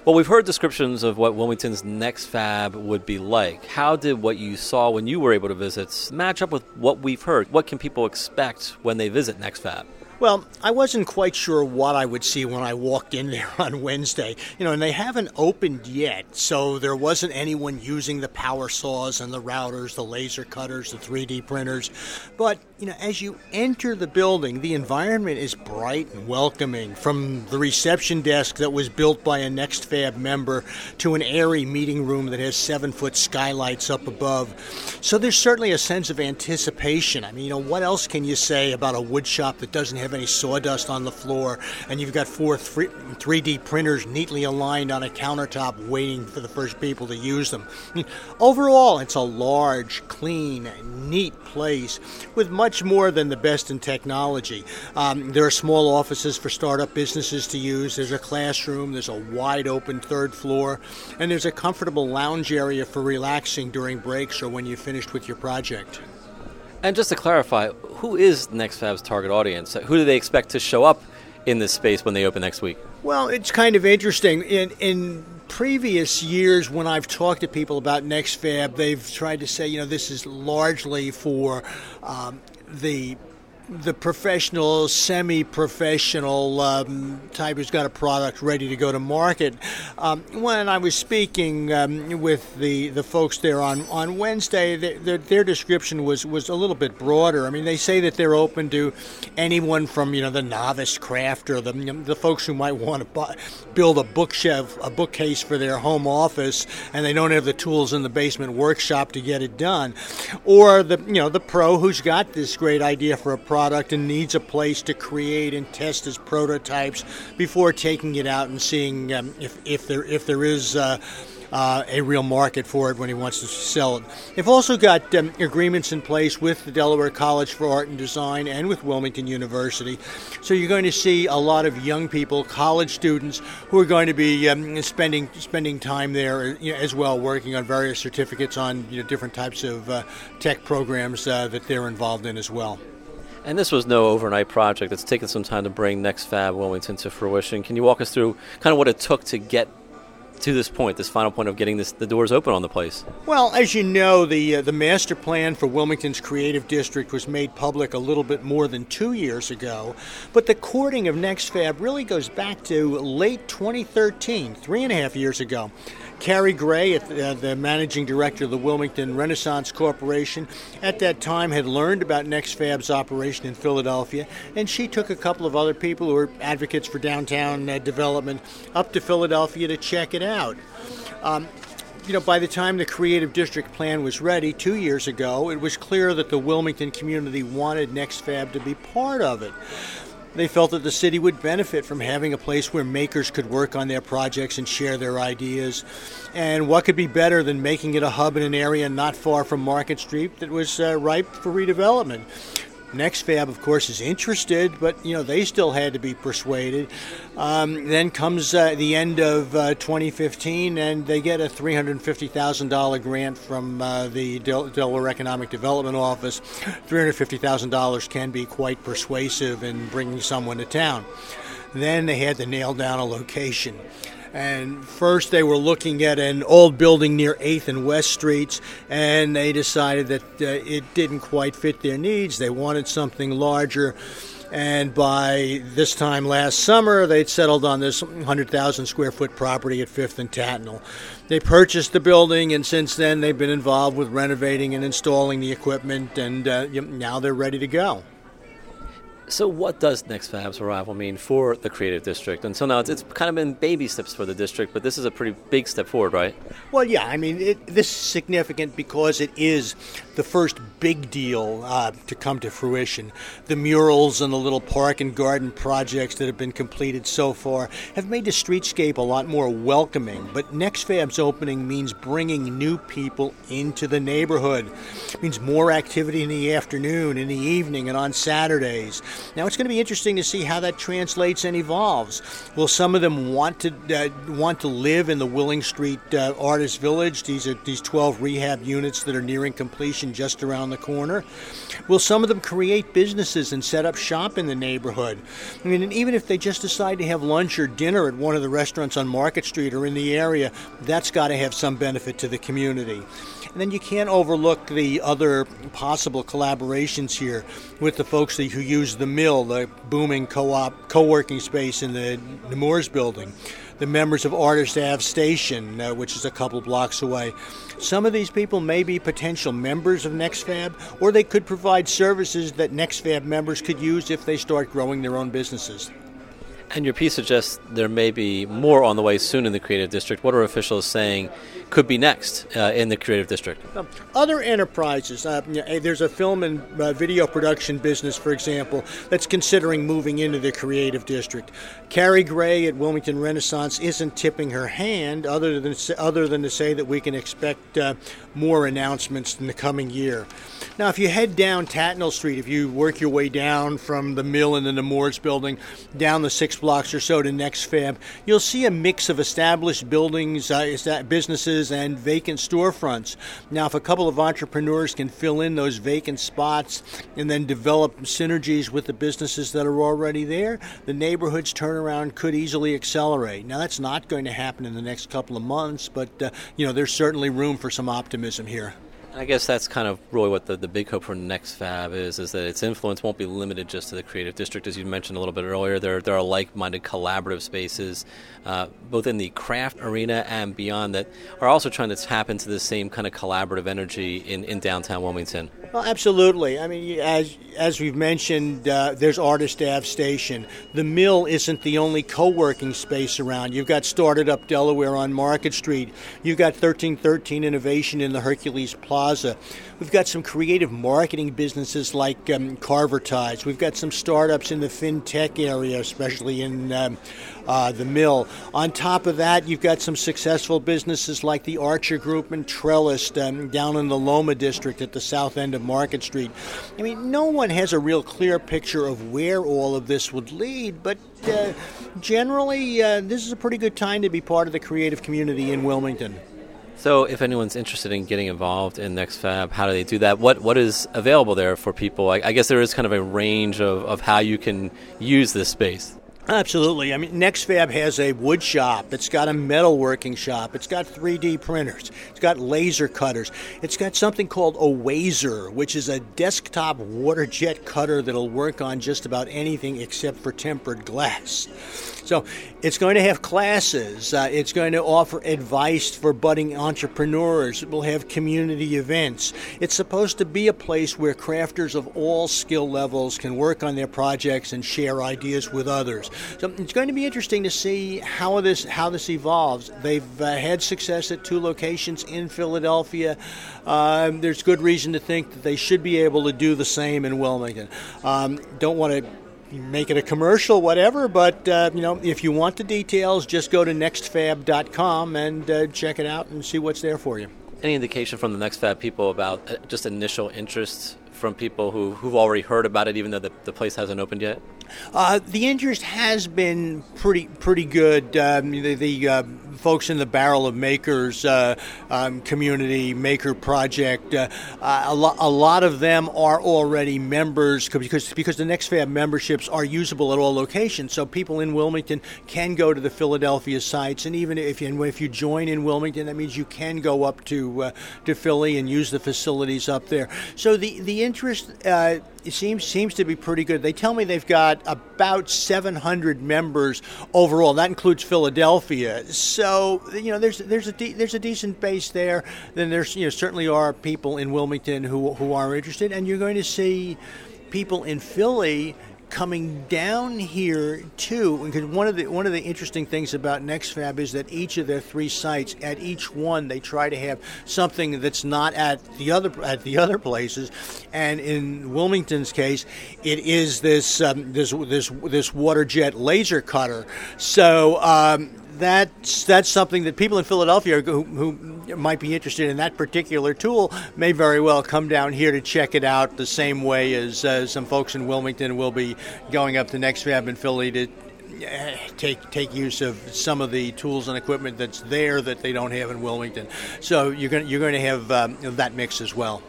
Well, we've heard descriptions of what Wilmington's next fab would be like. How did what you saw when you were able to visit match up with what we've heard? What can people expect when they visit Next Fab? Well, I wasn't quite sure what I would see when I walked in there on Wednesday. And they haven't opened yet, so there wasn't anyone using the power saws and the routers, the laser cutters, the 3D printers. But, as you enter the building, the environment is bright and welcoming, from the reception desk that was built by a Next Fab member to an airy meeting room that has 7-foot skylights up above. So there's certainly a sense of anticipation. I mean, what else can you say about a wood shop that doesn't have any sawdust on the floor, and you've got 4 3D printers neatly aligned on a countertop waiting for the first people to use them? I mean, overall, it's a large, clean, neat place with much more than the best in technology. There are small offices for startup businesses to use. There's a classroom. There's a wide open third floor. And there's a comfortable lounge area for relaxing during breaks or when you've finished with your project. And just to clarify, who is Next Fab's target audience? Who do they expect to show up in this space when they open next week? Well, it's kind of interesting. In previous years, when I've talked to people about Next Fab, they've tried to say, this is largely for the professional, semi-professional type who's got a product ready to go to market. When I was speaking with the folks there on Wednesday, their description was a little bit broader. I mean, they say that they're open to anyone from the novice crafter, the folks who might want to build a bookcase for their home office, and they don't have the tools in the basement workshop to get it done, or the pro who's got this great idea for a product and needs a place to create and test his prototypes before taking it out and seeing if there is a real market for it when he wants to sell it. They've also got agreements in place with the Delaware College for Art and Design and with Wilmington University. So you're going to see a lot of young people, college students, who are going to be spending time there as well, working on various certificates on different types of tech programs that they're involved in as well. And this was no overnight project. It's taken some time to bring Next Fab Wilmington to fruition. Can you walk us through kind of what it took to get to this point, this final point of getting the doors open on the place? Well, as you know, the master plan for Wilmington's creative district was made public a little bit more than 2 years ago, but the courting of Next Fab really goes back to late 2013, 3.5 years ago. Carrie Gray, the managing director of the Wilmington Renaissance Corporation, at that time had learned about Next Fab's operation in Philadelphia, and she took a couple of other people who were advocates for downtown development up to Philadelphia to check it out. By the time the Creative District Plan was ready 2 years ago, it was clear that the Wilmington community wanted Next Fab to be part of it. They felt that the city would benefit from having a place where makers could work on their projects and share their ideas. And what could be better than making it a hub in an area not far from Market Street that was ripe for redevelopment? Next Fab, of course, is interested, but they still had to be persuaded. Then comes the end of 2015, and they get a $350,000 grant from the Delaware Economic Development Office. $350,000 can be quite persuasive in bringing someone to town. Then they had to nail down a location. And first they were looking at an old building near 8th and West Streets, and they decided that it didn't quite fit their needs. They wanted something larger. And by this time last summer, they'd settled on this 100,000 square foot property at 5th and Tatnall. They purchased the building, and since then they've been involved with renovating and installing the equipment, and now they're ready to go. So what does Next Fab's arrival mean for the Creative District? Until now, it's kind of been baby steps for the district, but this is a pretty big step forward, right? Well, yeah. I mean, this is significant because it is the first big deal to come to fruition. The murals and the little park and garden projects that have been completed so far have made the streetscape a lot more welcoming. But Next Fab's opening means bringing new people into the neighborhood. It means more activity in the afternoon, in the evening, and on Saturdays. Now, it's going to be interesting to see how that translates and evolves. Will some of them want to live in the Willing Street Artist Village? These 12 rehab units that are nearing completion just around the corner. Will some of them create businesses and set up shop in the neighborhood? I mean, and even if they just decide to have lunch or dinner at one of the restaurants on Market Street or in the area, that's got to have some benefit to the community. And then you can't overlook the other possible collaborations here with the folks who use the Mill, the booming co-working space in the Nemours building, the members of Artist Ave Station, which is a couple blocks away. Some of these people may be potential members of NextFab, or they could provide services that NextFab members could use if they start growing their own businesses. And your piece suggests there may be more on the way soon in the Creative District. What are officials saying could be next in the Creative District? Other enterprises. There's a film and video production business, for example, that's considering moving into the Creative District. Carrie Gray at Wilmington Renaissance isn't tipping her hand other than to say that we can expect more announcements in the coming year. Now, if you head down Tatnall Street, if you work your way down from the Mill in the Nemours building, down the 6 blocks or so to NextFab, you'll see a mix of established buildings, businesses, and vacant storefronts. Now, if a couple of entrepreneurs can fill in those vacant spots and then develop synergies with the businesses that are already there, the neighborhood's turnaround could easily accelerate. Now, that's not going to happen in the next couple of months, but there's certainly room for some optimism here. I guess that's kind of really what the big hope for NextFab is that its influence won't be limited just to the Creative District. As you mentioned a little bit earlier, there are like-minded collaborative spaces, both in the craft arena and beyond, that are also trying to tap into the same kind of collaborative energy in downtown Wilmington. Well, absolutely. I mean, as we've mentioned, there's Artist Ave Station. The Mill isn't the only co-working space around. You've got Started Up Delaware on Market Street. You've got 1313 Innovation in the Hercules Plaza. We've got some creative marketing businesses like Carvertides. We've got some startups in the fintech area, especially in the Mill. On top of that, you've got some successful businesses like the Archer Group and Trellis down in the Loma District at the south end of Market Street. I mean, no one has a real clear picture of where all of this would lead, but generally, this is a pretty good time to be part of the creative community in Wilmington. So if anyone's interested in getting involved in NextFab, how do they do that? What is available there for people? I guess there is kind of a range of how you can use this space. Absolutely. I mean, NextFab has a wood shop. It's got a metalworking shop. It's got 3D printers. It's got laser cutters. It's got something called a Wazer, which is a desktop water jet cutter that'll work on just about anything except for tempered glass. So it's going to have classes. It's going to offer advice for budding entrepreneurs. It will have community events. It's supposed to be a place where crafters of all skill levels can work on their projects and share ideas with others. So it's going to be interesting to see how this evolves. They've had success at 2 locations in Philadelphia. There's good reason to think that they should be able to do the same in Wilmington. Don't want to make it a commercial, whatever, but if you want the details, just go to nextfab.com and check it out and see what's there for you. Any indication from the NextFab people about just initial interest from people who've already heard about it, even though the place hasn't opened yet? The interest has been pretty good. The folks in the Barrel of Makers community, Maker Project, a lot of them are already members because the NextFab memberships are usable at all locations. So people in Wilmington can go to the Philadelphia sites, and even if you join in Wilmington, that means you can go up to Philly and use the facilities up there. So the interest it seems to be pretty good. They tell me they've got about 700 members overall. That includes Philadelphia. So there's a decent base there. Then there's certainly are people in Wilmington who are interested, and you're going to see people in Philly coming down here too, because one of the interesting things about NextFab is that each of their 3 sites, at each one they try to have something that's not at the other places, and in Wilmington's case, it is this water jet laser cutter. So that's something that people in Philadelphia who might be interested in that particular tool may very well come down here to check it out, the same way as some folks in Wilmington will be going up to NextFab in Philly to take use of some of the tools and equipment that's there that they don't have in Wilmington. So you're going to have that mix as well.